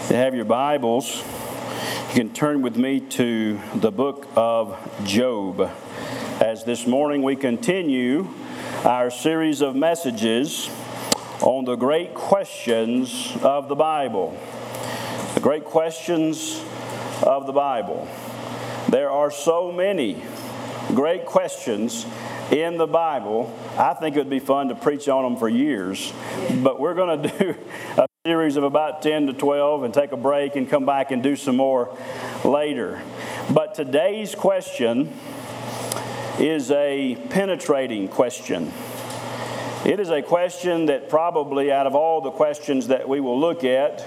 If you have your Bibles, you can turn with me to the book of Job. As this morning we continue our series of messages on the great questions of the Bible. The great questions of the Bible. There are so many great questions in the Bible. I think it would be fun to preach on them for years, but we're going to do a series of about 10 to 12 and take a break and come back and do some more later. But today's question is a penetrating question. It is a question that probably out of all the questions that we will look at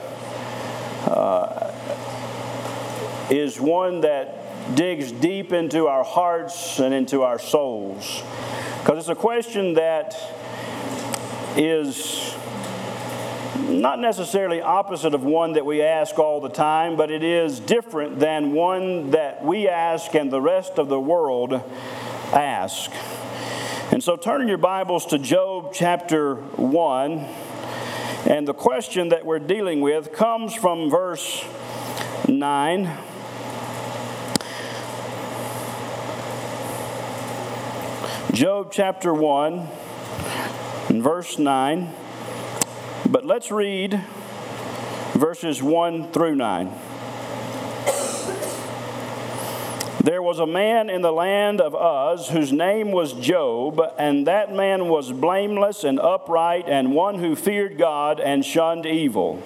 is one that digs deep into our hearts and into our souls. Because it's a question that is not necessarily opposite of one that we ask all the time, but it is different than one that we ask and the rest of the world ask. And so turn in your Bibles to Job chapter 1, and the question that we're dealing with comes from verse 9. Job chapter 1 and verse 9. But let's read verses 1 through 9. There was a man in the land of Uz whose name was Job, and that man was blameless and upright, and one who feared God and shunned evil.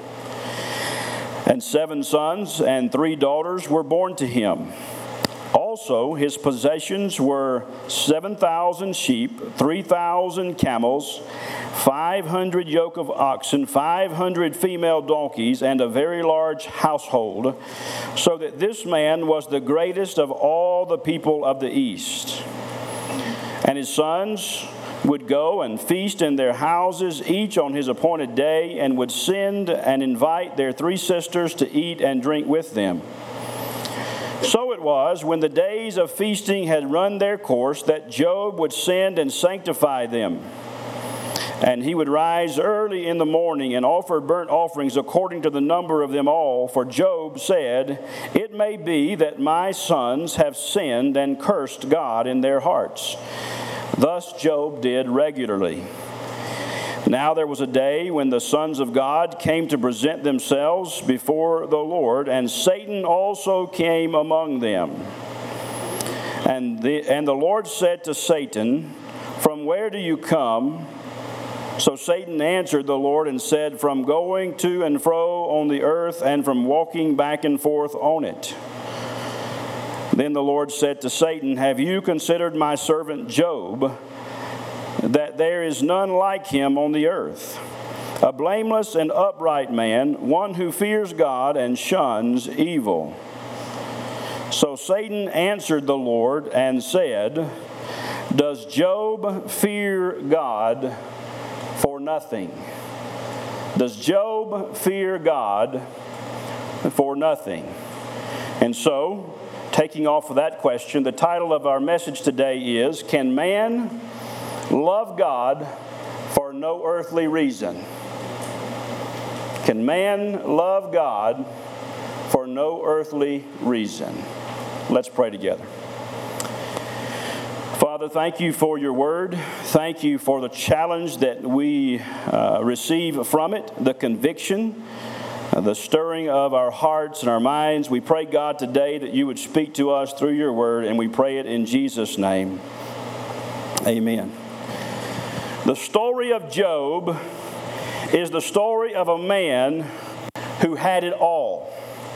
And 7 sons and 3 daughters were born to him. Also, his possessions were 7,000 sheep, 3,000 camels, 500 yoke of oxen, 500 female donkeys, and a very large household, so that this man was the greatest of all the people of the east. And his sons would go and feast in their houses, each on his appointed day, and would send and invite their 3 sisters to eat and drink with them. So it was, when the days of feasting had run their course, that Job would send and sanctify them. And he would rise early in the morning and offer burnt offerings according to the number of them all. For Job said, "It may be that my sons have sinned and cursed God in their hearts." Thus Job did regularly. Now there was a day when the sons of God came to present themselves before the Lord, and Satan also came among them. And the Lord said to Satan, "From where do you come?" So Satan answered the Lord and said, "From going to and fro on the earth, and from walking back and forth on it." Then the Lord said to Satan, "Have you considered my servant Job, that there is none like him on the earth, a blameless and upright man, one who fears God and shuns evil?" So Satan answered the Lord and said, "Does Job fear God for nothing?" Does Job fear God for nothing? And so, taking off of that question, the title of our message today is, "Can Man Love God for No Earthly Reason?" Can man love God for no earthly reason? Let's pray together. Father, thank you for your word. Thank you for the challenge that we receive from it, the conviction, the stirring of our hearts and our minds. We pray, God, today that you would speak to us through your word, and we pray it in Jesus' name. Amen. The story of Job is the story of a man who had it all.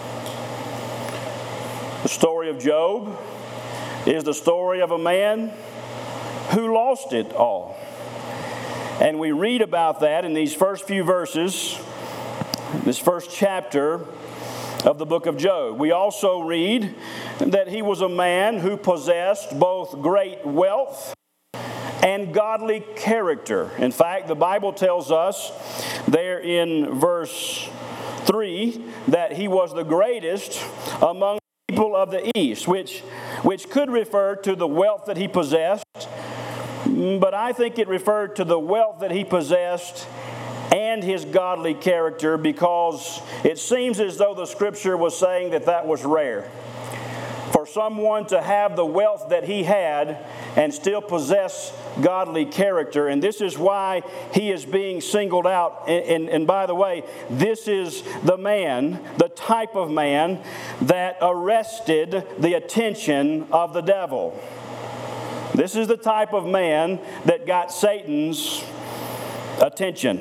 The story of Job is the story of a man who lost it all. And we read about that in these first few verses, this first chapter of the book of Job. We also read that he was a man who possessed both great wealth and godly character. In fact, the Bible tells us there in verse 3 that he was the greatest among people of the East, which could refer to the wealth that he possessed, but I think it referred to the wealth that he possessed and his godly character, because it seems as though the Scripture was saying that that was rare. For someone to have the wealth that he had and still possess godly character. And this is why he is being singled out. And by the way, this is the man, the type of man that arrested the attention of the devil. This is the type of man that got Satan's attention.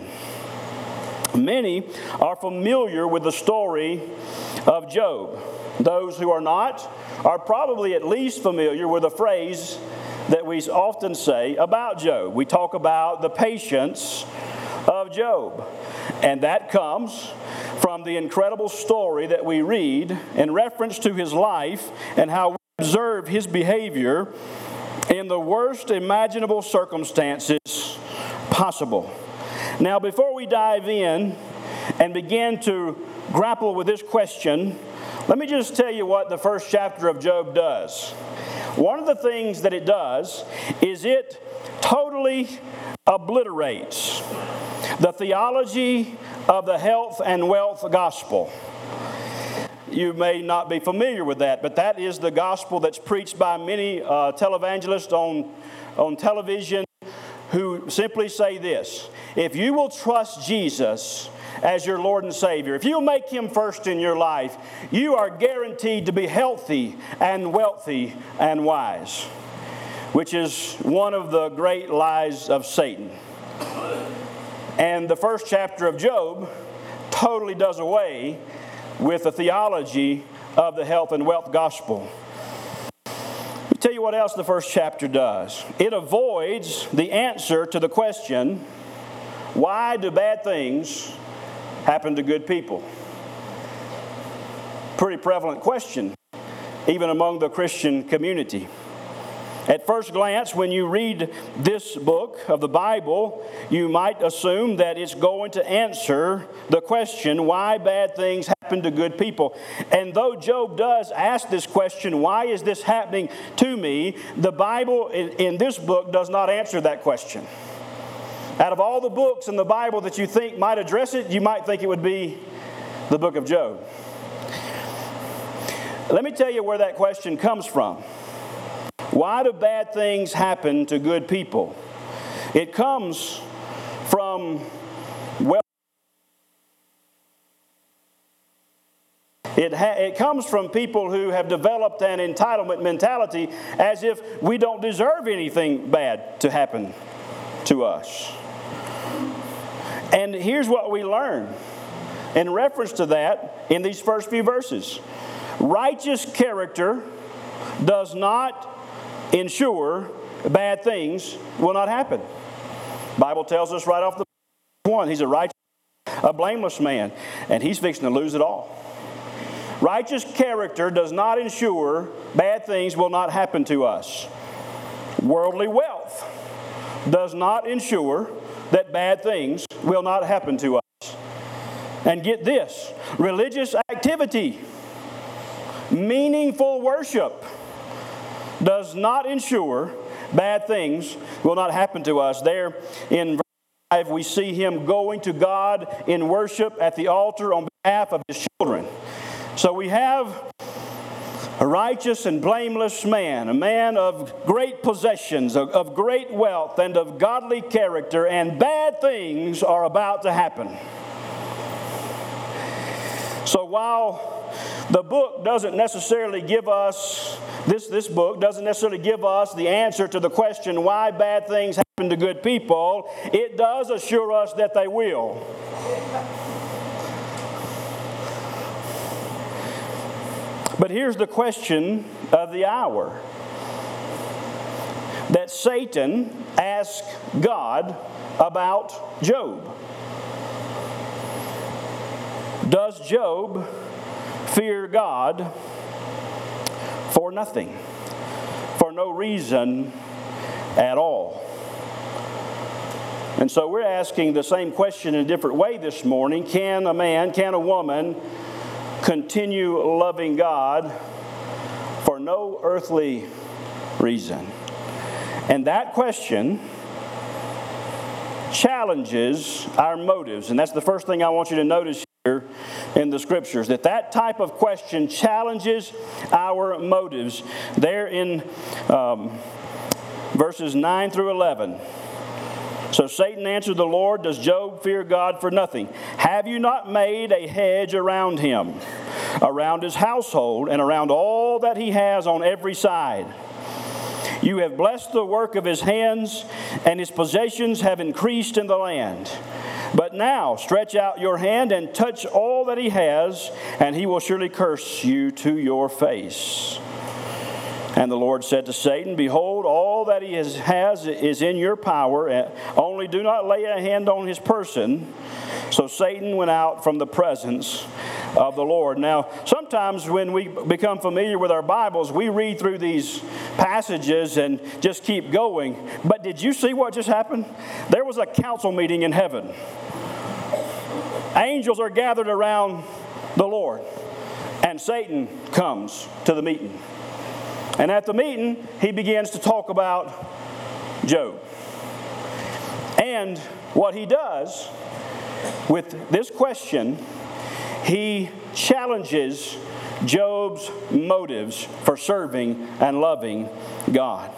Many are familiar with the story of Job. Those who are not are probably at least familiar with a phrase that we often say about Job. We talk about the patience of Job. And that comes from the incredible story that we read in reference to his life and how we observe his behavior in the worst imaginable circumstances possible. Now, before we dive in and begin to grapple with this question, let me just tell you what the first chapter of Job does. One of the things that it does is it totally obliterates the theology of the health and wealth gospel. You may not be familiar with that, but that is the gospel that's preached by many televangelists on television who simply say this: if you will trust Jesus as your Lord and Savior, if you'll make Him first in your life, you are guaranteed to be healthy and wealthy and wise, which is one of the great lies of Satan. And the first chapter of Job totally does away with the theology of the health and wealth gospel. Let me tell you what else the first chapter does. It avoids the answer to the question, why do bad things happen to good people? Pretty prevalent question, even among the Christian community. At first glance, when you read this book of the Bible, you might assume that it's going to answer the question, why bad things happen to good people. And though Job does ask this question, why is this happening to me? The Bible in this book does not answer that question. Out of all the books in the Bible that you think might address it, you might think it would be the book of Job. Let me tell you where that question comes from. Why do bad things happen to good people? It comes from wealth. It comes from people who have developed an entitlement mentality as if we don't deserve anything bad to happen to us. And here's what we learn in reference to that in these first few verses. Righteous character does not ensure bad things will not happen. The Bible tells us right off the one, he's a righteous, a blameless man, and he's fixing to lose it all. Righteous character does not ensure bad things will not happen to us. Worldly wealth does not ensure that bad things will not happen to us. And get this, religious activity, meaningful worship, does not ensure bad things will not happen to us. There in verse 5, we see him going to God in worship at the altar on behalf of his children. So we have a righteous and blameless man, a man of great possessions, of great wealth, and of godly character, and bad things are about to happen. So while the book doesn't necessarily give us, this book doesn't necessarily give us the answer to the question why bad things happen to good people, it does assure us that they will. But here's the question of the hour that Satan asked God about Job. Does Job fear God for nothing, for no reason at all? And so we're asking the same question in a different way this morning. Can a man, can a woman continue loving God for no earthly reason? And that question challenges our motives. And that's the first thing I want you to notice here in the Scriptures, that type of question challenges our motives. There in verses 9 through 11. So Satan answered the Lord, "Does Job fear God for nothing? Have you not made a hedge around him, around his household, and around all that he has on every side? You have blessed the work of his hands, and his possessions have increased in the land. But now stretch out your hand and touch all that he has, and he will surely curse you to your face." And the Lord said to Satan, "Behold, all that he has is in your power, only do not lay a hand on his person." So Satan went out from the presence of the Lord. Now, sometimes when we become familiar with our Bibles, we read through these passages and just keep going. But did you see what just happened? There was a council meeting in heaven. Angels are gathered around the Lord, and Satan comes to the meeting. And at the meeting, he begins to talk about Job. And what he does with this question, he challenges Job's motives for serving and loving God.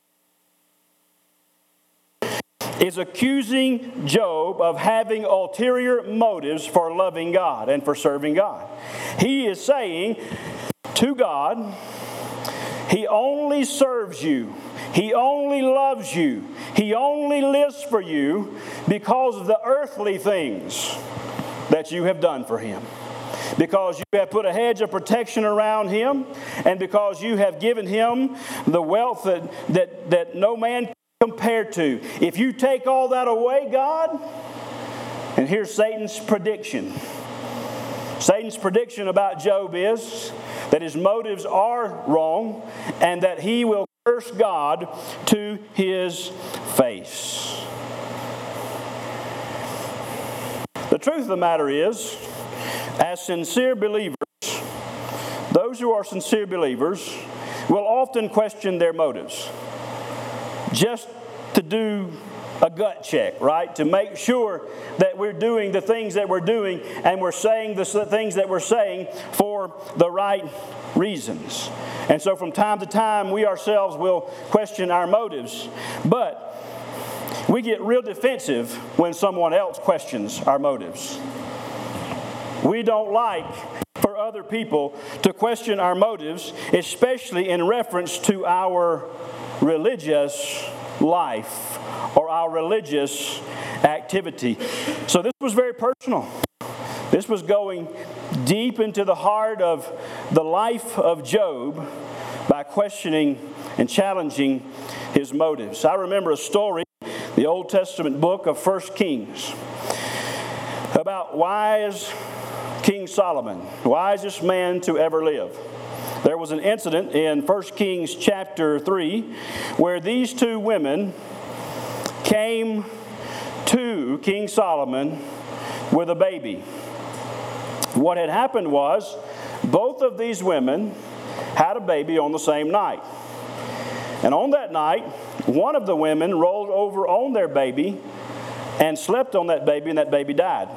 Is accusing Job of having ulterior motives for loving God and for serving God. He is saying to God, He only serves you. He only loves you. He only lives for you because of the earthly things that you have done for Him. Because you have put a hedge of protection around Him, and because you have given Him the wealth that no man can compare to. If you take all that away, God, and here's Satan's prediction. Satan's prediction about Job is that his motives are wrong and that he will curse God to his face. The truth of the matter is, as sincere believers, those who are sincere believers will often question their motives just to do a gut check, right? To make sure that we're doing the things that we're doing and we're saying the things that we're saying for the right reasons. And so from time to time, we ourselves will question our motives. But we get real defensive when someone else questions our motives. We don't like for other people to question our motives, especially in reference to our religious life or our religious activity. So this was very personal. This was going deep into the heart of the life of Job by questioning and challenging his motives. I remember a story, the Old Testament book of 1 Kings, about wise King Solomon, wisest man to ever live. There was an incident in 1 Kings chapter 3 where these two women came to King Solomon with a baby. What had happened was both of these women had a baby on the same night. And on that night, one of the women rolled over on their baby and slept on that baby, and that baby died.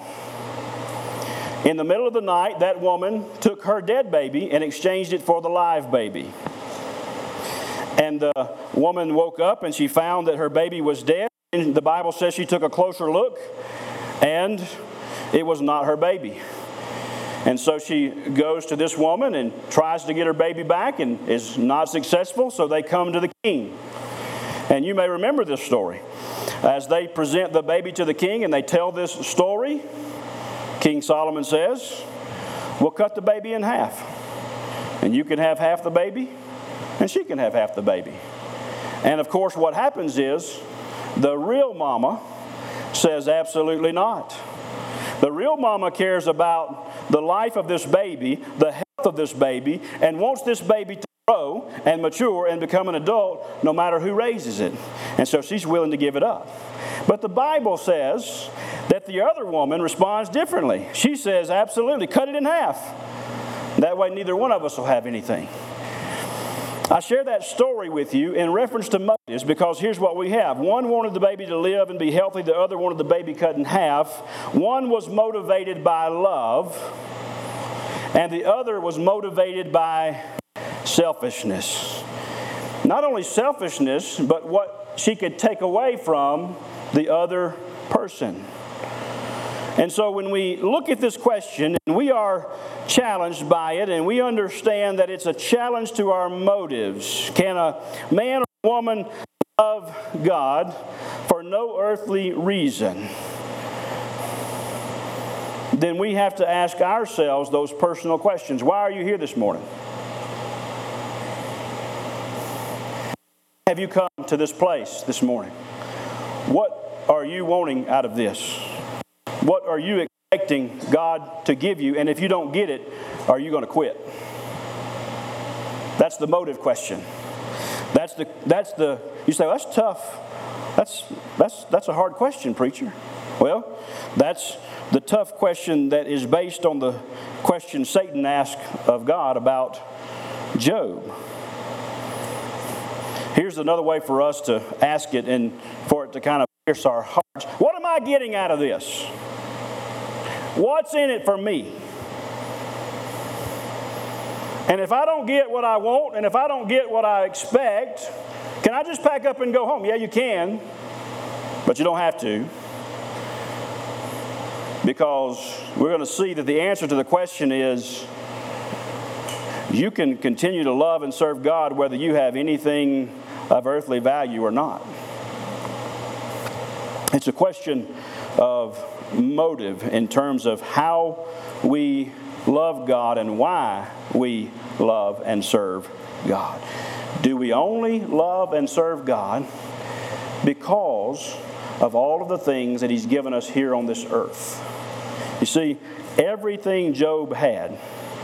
In the middle of the night, that woman took her dead baby and exchanged it for the live baby. And the woman woke up and she found that her baby was dead. And the Bible says she took a closer look and it was not her baby. And so she goes to this woman and tries to get her baby back and is not successful. So they come to the king. And you may remember this story. As they present the baby to the king and they tell this story, King Solomon says, "We'll cut the baby in half. And you can have half the baby, and she can have half the baby." And of course, what happens is, the real mama says, "Absolutely not." The real mama cares about the life of this baby, the health of this baby, and wants this baby to grow and mature and become an adult no matter who raises it. And so she's willing to give it up. But the Bible says that the other woman responds differently. She says, "Absolutely, cut it in half. That way neither one of us will have anything." I share that story with you in reference to motives because here's what we have. One wanted the baby to live and be healthy. The other wanted the baby cut in half. One was motivated by love, and the other was motivated by selfishness. Not only selfishness, but what she could take away from the other person. And so when we look at this question, and we are challenged by it, and we understand that it's a challenge to our motives. Can a man or woman love God for no earthly reason? Then we have to ask ourselves those personal questions. Why are you here this morning? Have you come to this place this morning? What are you wanting out of this? What are you expecting God to give you? And if you don't get it, are you going to quit? That's the motive question. That's the you say, well, that's tough. That's a hard question, preacher. Well, that's the tough question that is based on the question Satan asked of God about Job. Here's another way for us to ask it and for it to kind of pierce our hearts. What am I getting out of this? What's in it for me? And if I don't get what I want, and if I don't get what I expect, can I just pack up and go home? Yeah, you can, but you don't have to. Because we're going to see that the answer to the question is you can continue to love and serve God whether you have anything of earthly value or not. It's a question of motive in terms of how we love God and why we love and serve God. Do we only love and serve God because of all of the things that He's given us here on this earth? You see, everything Job had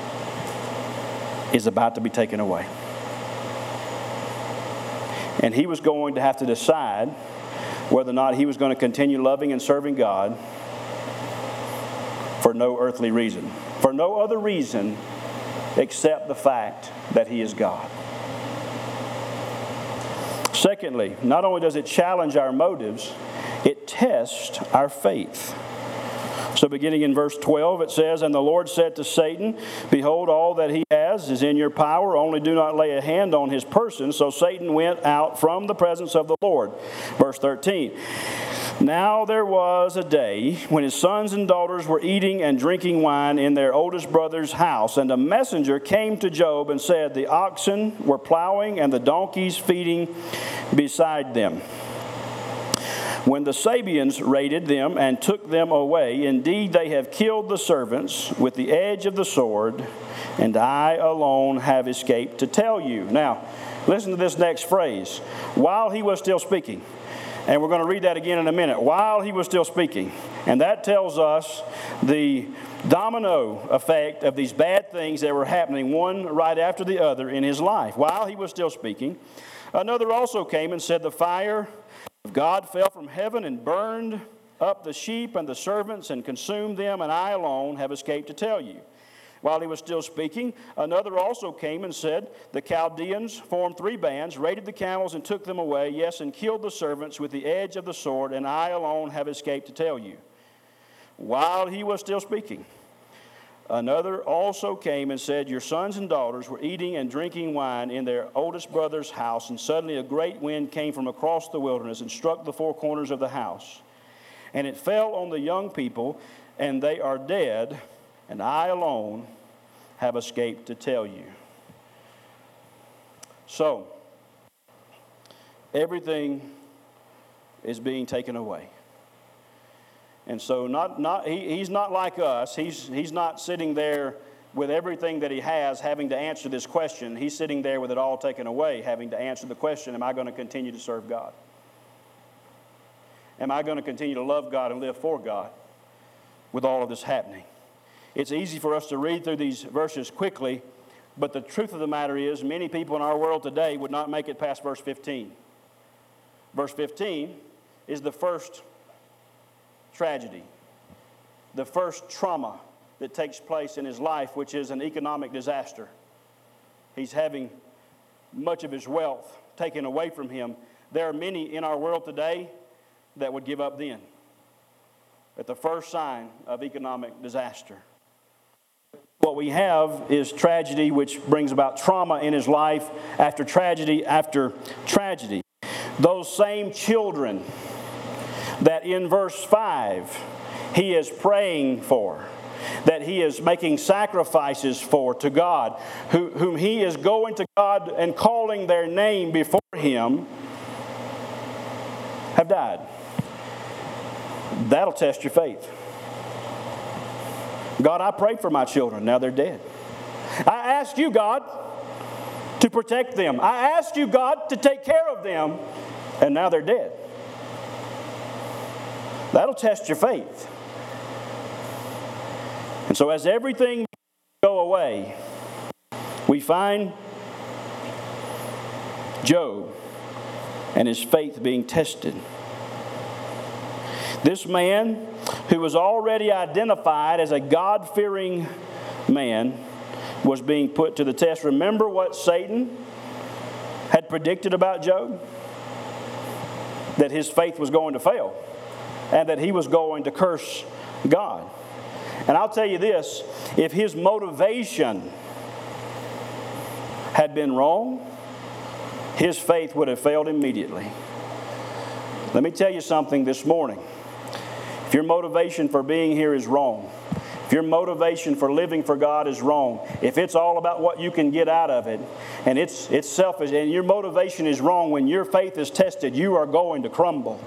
is about to be taken away. And he was going to have to decide whether or not he was going to continue loving and serving God for no earthly reason. For no other reason except the fact that He is God. Secondly, not only does it challenge our motives, it tests our faith. So beginning in verse 12, it says, "And the Lord said to Satan, Behold, all that he has is in your power, only do not lay a hand on his person. So Satan went out from the presence of the Lord." Verse 13, "Now there was a day when his sons and daughters were eating and drinking wine in their oldest brother's house. And a messenger came to Job and said, The oxen were plowing and the donkeys feeding beside them, when the Sabeans raided them and took them away. Indeed, they have killed the servants with the edge of the sword, and I alone have escaped to tell you." Now, listen to this next phrase. While he was still speaking. And we're going to read that again in a minute. While he was still speaking. And that tells us the domino effect of these bad things that were happening one right after the other in his life. While he was still speaking, another also came and said, "The fire of God fell from heaven and burned up the sheep and the servants and consumed them, and I alone have escaped to tell you." While he was still speaking, another also came and said, "The Chaldeans formed 3 bands, raided the camels and took them away, yes, and killed the servants with the edge of the sword, and I alone have escaped to tell you." While he was still speaking, another also came and said, "Your sons and daughters were eating and drinking wine in their oldest brother's house, and suddenly a great wind came from across the wilderness and struck the 4 corners of the house. And it fell on the young people, and they are dead, and I alone have escaped to tell you." So, everything is being taken away. And so he's not like us. He's not sitting there with everything that he has having to answer this question. He's sitting there with it all taken away, having to answer the question, am I going to continue to serve God? Am I going to continue to love God and live for God with all of this happening? It's easy for us to read through these verses quickly, but the truth of the matter is many people in our world today would not make it past verse 15. Verse 15 is the first tragedy, the first trauma that takes place in his life, which is an economic disaster. He's having much of his wealth taken away from him. There are many in our world today that would give up then, at the first sign of economic disaster. What we have is tragedy, which brings about trauma in his life after tragedy after tragedy. Those same children that in verse 5 he is praying for, that he is making sacrifices for to God, whom he is going to God and calling their name before him, have died. That'll test your faith. God, I prayed for my children. Now they're dead. I asked you, God, to protect them. I asked you, God, to take care of them. And now they're dead. That'll test your faith. And so as everything go away, we find Job and his faith being tested. This man, who was already identified as a God-fearing man, was being put to the test. Remember what Satan had predicted about Job? That his faith was going to fail and that he was going to curse God. And I'll tell you this, if his motivation had been wrong, his faith would have failed immediately. Let me tell you something this morning. If your motivation for being here is wrong, if your motivation for living for God is wrong, if it's all about what you can get out of it, and it's selfish, and your motivation is wrong, when your faith is tested, you are going to crumble.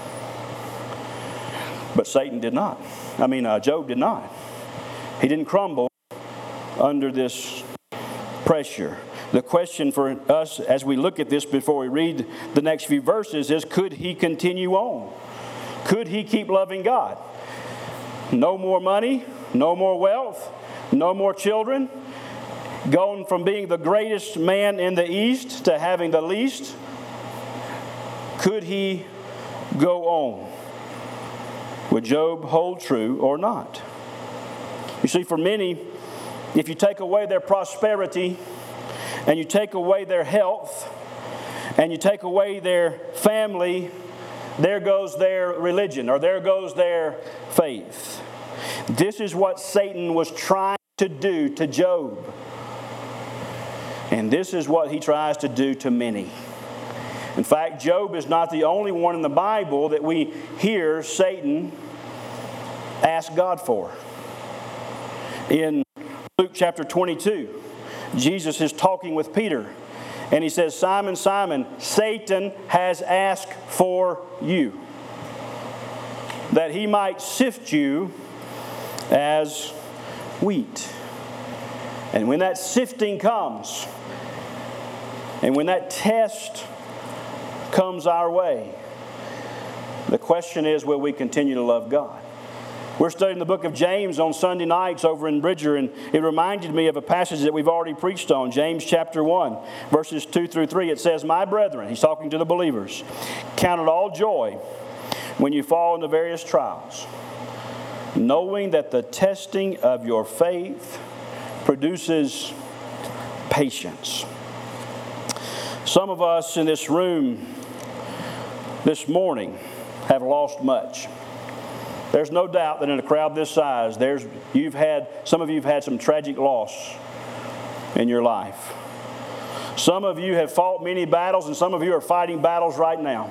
But Satan did not. Job did not. He didn't crumble under this pressure. The question for us as we look at this before we read the next few verses is, could he continue on? Could he keep loving God? No more money, no more wealth, no more children. Going from being the greatest man in the East to having the least. Could he go on? Would Job hold true or not? You see, for many, if you take away their prosperity and you take away their health and you take away their family, there goes their religion, or there goes their faith. This is what Satan was trying to do to Job. And this is what he tries to do to many. In fact, Job is not the only one in the Bible that we hear Satan ask God for. In Luke chapter 22, Jesus is talking with Peter. And he says, Simon, Simon, Satan has asked for you, that he might sift you as wheat. And when that sifting comes, and when that test comes our way, the question is, will we continue to love God? We're studying the book of James on Sunday nights over in Bridger, and it reminded me of a passage that we've already preached on, James chapter 1, verses 2 through 3. It says, My brethren, he's talking to the believers, count it all joy when you fall into various trials, knowing that the testing of your faith produces patience. Some of us in this room this morning have lost much. There's no doubt that in a crowd this size, some of you have had some tragic loss in your life. Some of you have fought many battles, and some of you are fighting battles right now.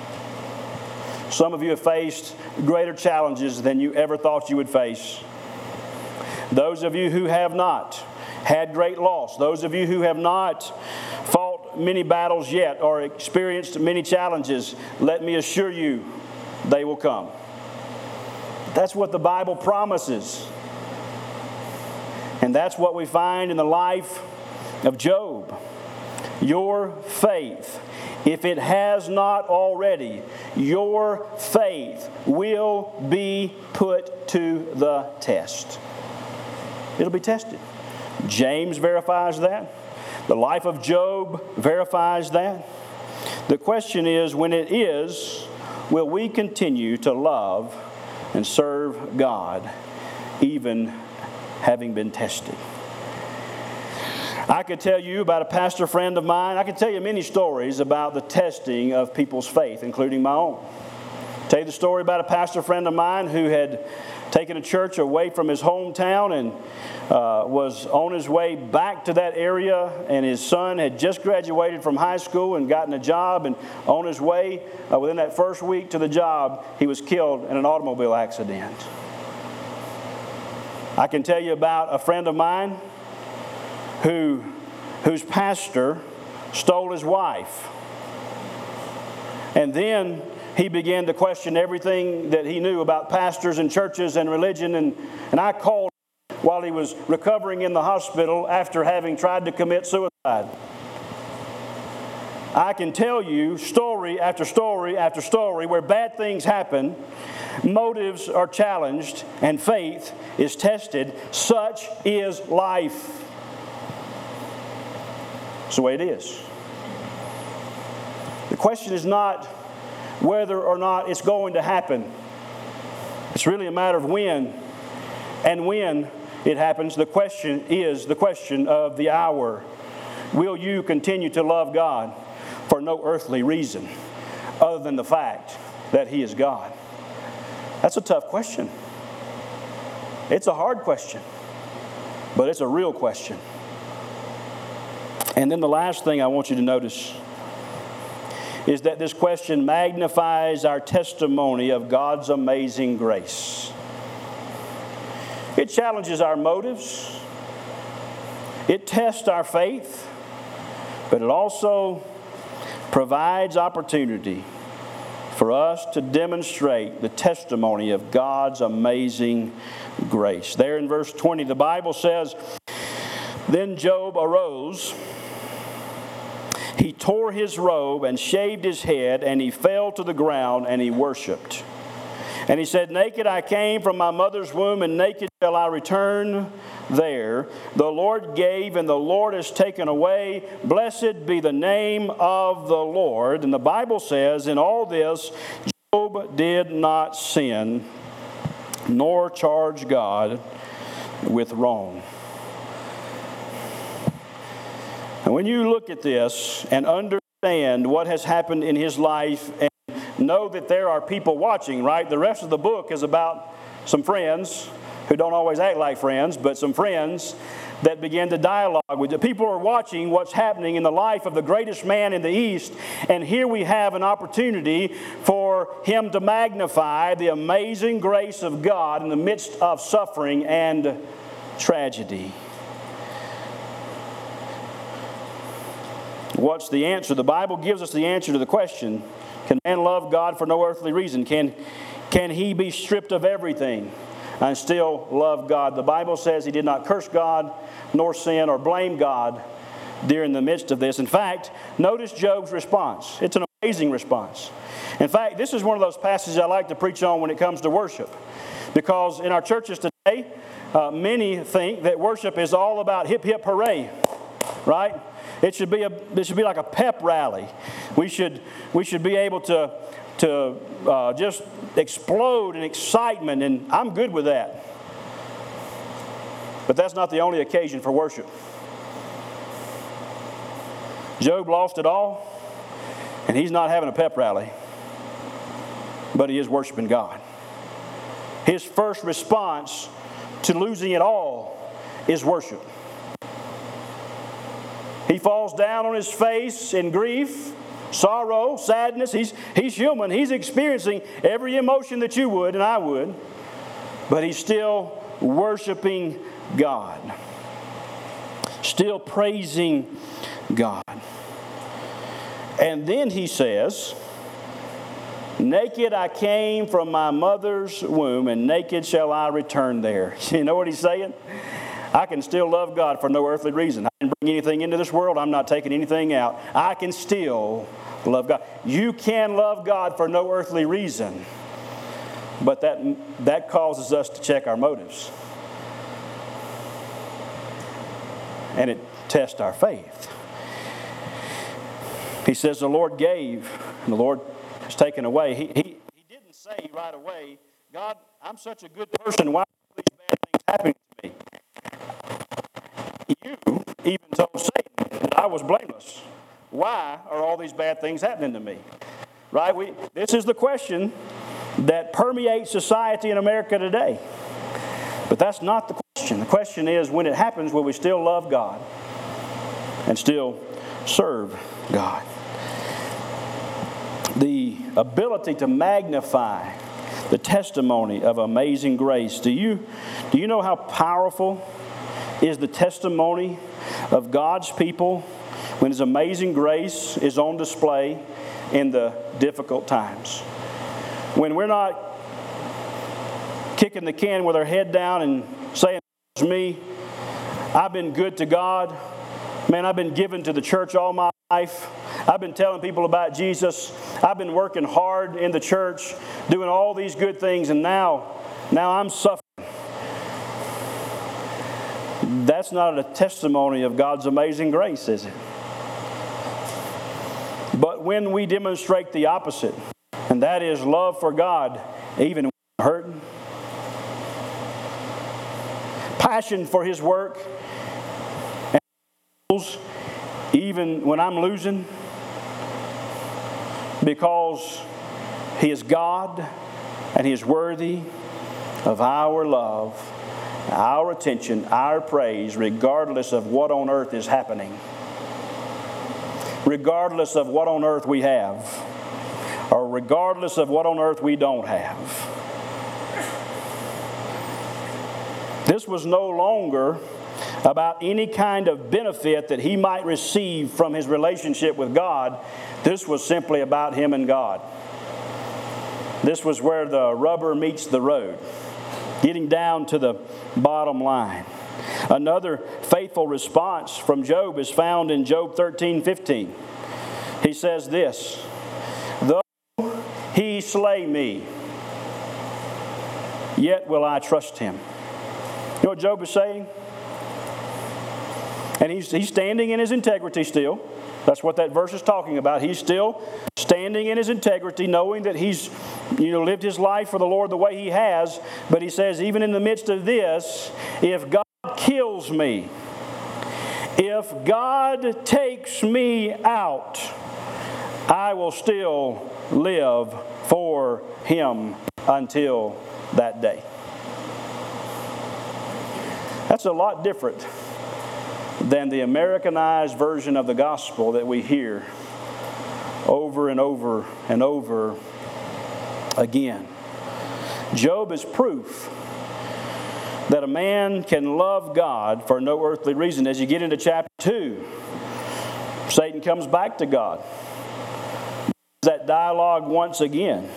Some of you have faced greater challenges than you ever thought you would face. Those of you who have not had great loss, those of you who have not fought many battles yet or experienced many challenges, let me assure you, they will come. That's what the Bible promises. And that's what we find in the life of Job. Your faith, if it has not already, your faith will be put to the test. It'll be tested. James verifies that. The life of Job verifies that. The question is, when it is, will we continue to love and serve God, even having been tested? I could tell you about a pastor friend of mine. I could tell you many stories about the testing of people's faith, including my own. Tell you the story about a pastor friend of mine who had taken a church away from his hometown and was on his way back to that area, and his son had just graduated from high school and gotten a job, and on his way within that first week to the job, he was killed in an automobile accident. I can tell you about a friend of mine whose pastor stole his wife. And then he began to question everything that he knew about pastors and churches and religion. And I called while he was recovering in the hospital after having tried to commit suicide. I can tell you story after story after story where bad things happen, motives are challenged, and faith is tested. Such is life. It's the way it is. The question is not whether or not it's going to happen. It's really a matter of when. And when it happens, the question is the question of the hour. Will you continue to love God for no earthly reason other than the fact that He is God? That's a tough question. It's a hard question, but it's a real question. And then the last thing I want you to notice is that this question magnifies our testimony of God's amazing grace. It challenges our motives. It tests our faith. But it also provides opportunity for us to demonstrate the testimony of God's amazing grace. There in verse 20, the Bible says, "Then Job arose. He tore his robe and shaved his head, and he fell to the ground, and he worshipped. And he said, 'Naked I came from my mother's womb, and naked shall I return there. The Lord gave, and the Lord has taken away. Blessed be the name of the Lord.'" And the Bible says, in all this, Job did not sin, nor charge God with wrong. And when you look at this and understand what has happened in his life and know that there are people watching, right? The rest of the book is about some friends who don't always act like friends, but some friends that began to dialogue with you. People are watching what's happening in the life of the greatest man in the East, and here we have an opportunity for him to magnify the amazing grace of God in the midst of suffering and tragedy. What's the answer? The Bible gives us the answer to the question, can man love God for no earthly reason? Can he be stripped of everything and still love God? The Bible says he did not curse God, nor sin, or blame God during the midst of this. In fact, notice Job's response. It's an amazing response. In fact, this is one of those passages I like to preach on when it comes to worship. Because in our churches today, many think that worship is all about hip, hip, hooray, right? It should be like a pep rally. We should be able to just explode in excitement, and I'm good with that. But that's not the only occasion for worship. Job lost it all, and he's not having a pep rally, but he is worshiping God. His first response to losing it all is worship. He falls down on his face in grief, sorrow, sadness. He's human. He's experiencing every emotion that you would and I would. But he's still worshiping God. Still praising God. And then he says, "Naked I came from my mother's womb, and naked shall I return there." You know what he's saying? I can still love God for no earthly reason. I didn't bring anything into this world. I'm not taking anything out. I can still love God. You can love God for no earthly reason. But that causes us to check our motives. And it tests our faith. He says the Lord gave, and the Lord has taken away. He didn't say right away, "God, I'm such a good person. Why are these bad things happening to me?" You, even told Satan that I was blameless. Why are all these bad things happening to me? Right? This is the question that permeates society in America today. But that's not the question. The question is, when it happens, will we still love God and still serve God? The ability to magnify the testimony of amazing grace. Do you know how powerful is the testimony of God's people when His amazing grace is on display in the difficult times? When we're not kicking the can with our head down and saying, "It's me, I've been good to God. Man, I've been given to the church all my life. I've been telling people about Jesus. I've been working hard in the church, doing all these good things, and now I'm suffering." That's not a testimony of God's amazing grace, is it? But when we demonstrate the opposite, and that is love for God, even when we're hurting, passion for His work, and even when I'm losing, because He is God and He is worthy of our love, our attention, our praise, regardless of what on earth is happening, regardless of what on earth we have, or regardless of what on earth we don't have. This was no longer about any kind of benefit that he might receive from his relationship with God. This was simply about him and God. This was where the rubber meets the road, getting down to the bottom line. Another faithful response from Job is found in Job 13:15. He says this, "Though he slay me, yet will I trust him." You know what Job is saying? And he's standing in his integrity still. That's what that verse is talking about. He's still standing in his integrity, knowing that he's lived his life for the Lord the way he has. But he says, even in the midst of this, if God kills me, if God takes me out, I will still live for Him until that day. That's a lot different than the Americanized version of the gospel that we hear over and over and over again. Job is proof that a man can love God for no earthly reason. As you get into chapter 2, Satan comes back to God. That dialogue once again.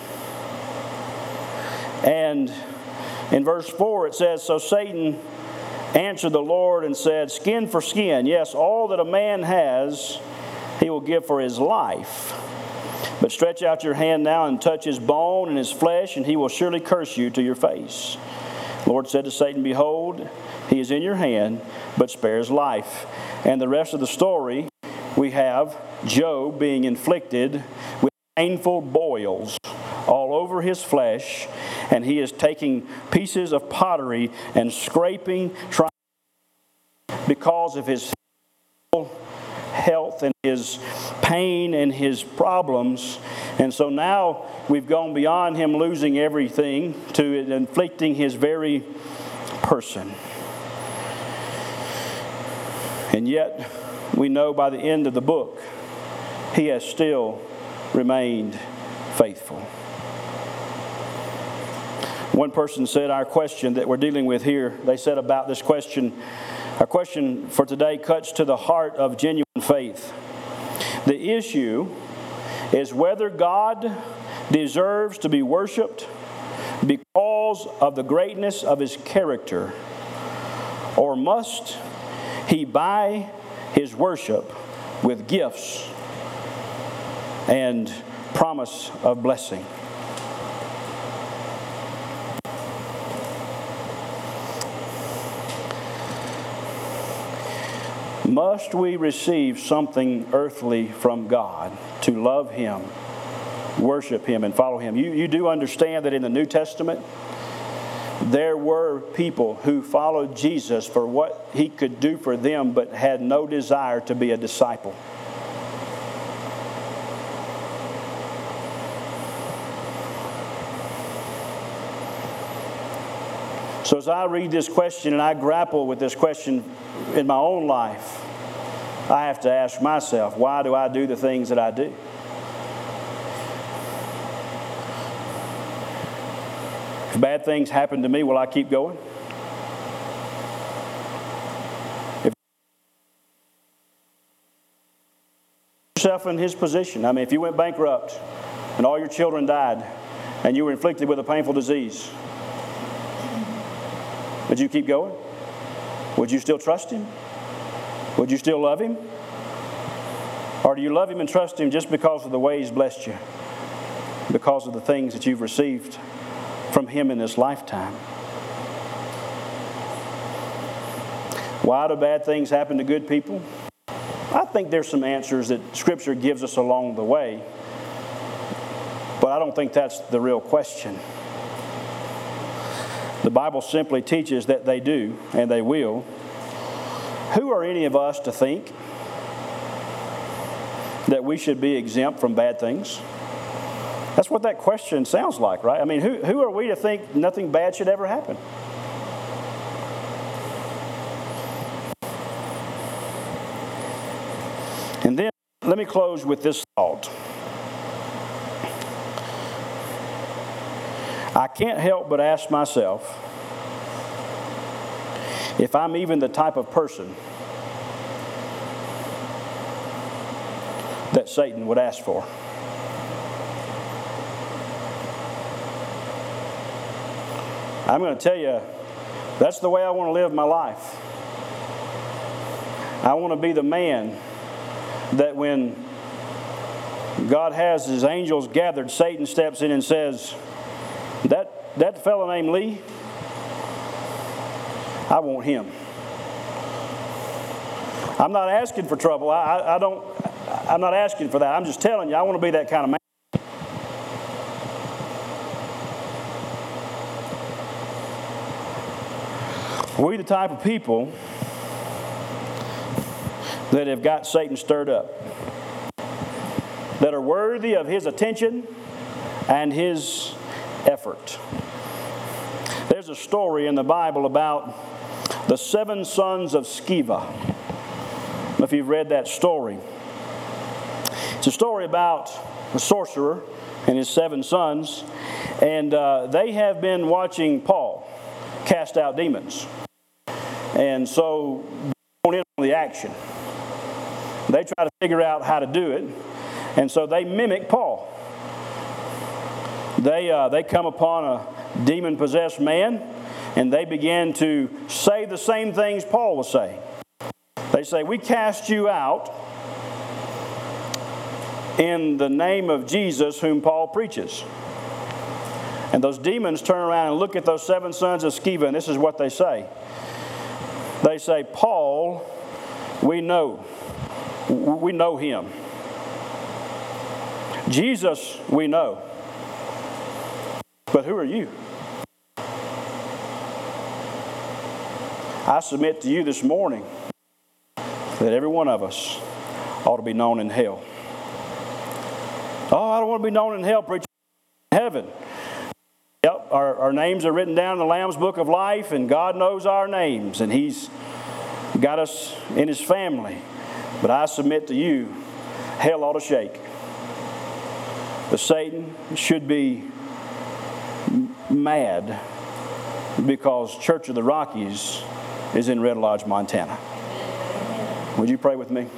And in verse 4 it says, "So Satan answered the Lord and said, skin for skin, yes, all that a man has, he will give for his life. But stretch out your hand now and touch his bone and his flesh, and he will surely curse you to your face. The Lord said to Satan, behold, he is in your hand, but spare his life." And the rest of the story, we have Job being inflicted with painful boils all over his flesh, and he is taking pieces of pottery and scraping, trying, because of his health and his pain and his problems. And so now we've gone beyond him losing everything to inflicting his very person. And yet we know by the end of the book, he has still remained faithful. One person said our question that we're dealing with here, they said about this question, our question for today cuts to the heart of genuine faith. The issue is whether God deserves to be worshiped because of the greatness of His character, or must He buy His worship with gifts and promise of blessing. Must we receive something earthly from God to love Him, worship Him, and follow Him? You do understand that in the New Testament, There were people who followed Jesus for what He could do for them, but had no desire to be a disciple. So as I read this question and I grapple with this question in my own life, I have to ask myself, why do I do the things that I do? If bad things happen to me, will I keep going? If yourself in His position, I mean, if you went bankrupt and all your children died and you were inflicted with a painful disease, would you keep going? Would you still trust Him? Would you still love Him? Or do you love Him and trust Him just because of the way He's blessed you? Because of the things that you've received from Him in this lifetime? Why do bad things happen to good people? I think there's some answers that Scripture gives us along the way, but I don't think that's the real question. The Bible simply teaches that they do, and they will. Who are any of us to think that we should be exempt from bad things? That's what that question sounds like, right? I mean, who are we to think nothing bad should ever happen? And then, let me close with this thought. I can't help but ask myself if I'm even the type of person that Satan would ask for. I'm going to tell you, that's the way I want to live my life. I want to be the man that when God has His angels gathered, Satan steps in and says, that fellow named Lee, I want him. I'm not asking for trouble. I'm not asking for that. I'm just telling you, I want to be that kind of man. We're the type of people that have got Satan stirred up, that are worthy of his attention and his effort. There's a story in the Bible about the 7 sons of Sceva. I don't know if you've read that story. It's a story about a sorcerer and his 7 sons, and they have been watching Paul cast out demons. And so they're going in on the action. They try to figure out how to do it, and so they mimic Paul. They come upon a demon-possessed man, and they begin to say the same things Paul was saying. They say, "We cast you out in the name of Jesus whom Paul preaches." And those demons turn around and look at those 7 sons of Sceva, and this is what they say. They say, "Paul, we know him. Jesus, we know. But who are you?" I submit to you this morning that every one of us ought to be known in hell. "Oh, I don't want to be known in hell, preacher. In heaven." Yep, our names are written down in the Lamb's Book of Life, and God knows our names, and He's got us in His family. But I submit to you, hell ought to shake. But Satan should be mad because Church of the Rockies is in Red Lodge, Montana. Would you pray with me?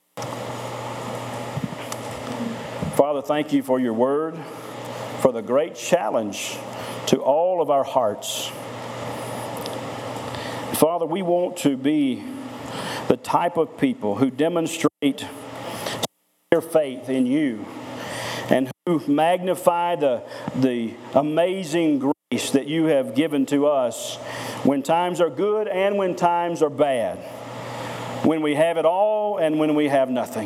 Father, thank you for your word, for the great challenge to all of our hearts. Father, we want to be the type of people who demonstrate their faith in you and who magnify the amazing grace that you have given to us when times are good and when times are bad, when we have it all and when we have nothing.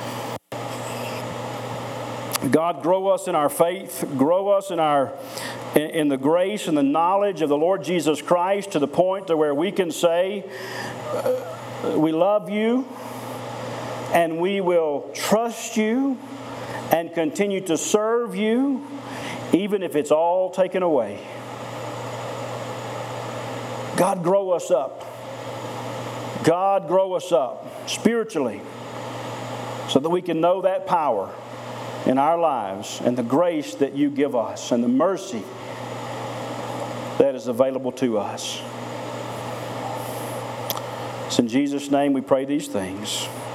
God, grow us in our faith, grow us in in the grace and the knowledge of the Lord Jesus Christ to the point to where we can say, we love you and we will trust you and continue to serve you even if it's all taken away. God, grow us up. God, grow us up spiritually so that we can know that power in our lives and the grace that you give us and the mercy that is available to us. It's in Jesus' name we pray these things.